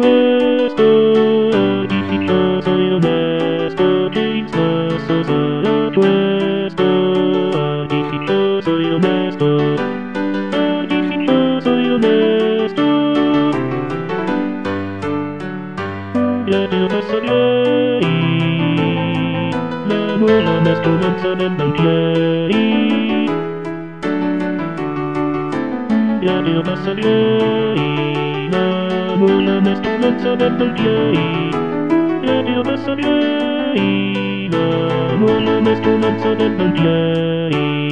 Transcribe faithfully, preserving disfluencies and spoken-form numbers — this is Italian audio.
onesto, artificioso e onesto, che in stesso sarà questo, artificioso e onesto, artificioso e onesto. Radio Massalieri, l'amore onesto non sarebbe banchieri. Radio Massalieri, l'amore onesto non sarebbe banchieri. Radio Massalieri, l'amore onesto non sarebbe banchieri.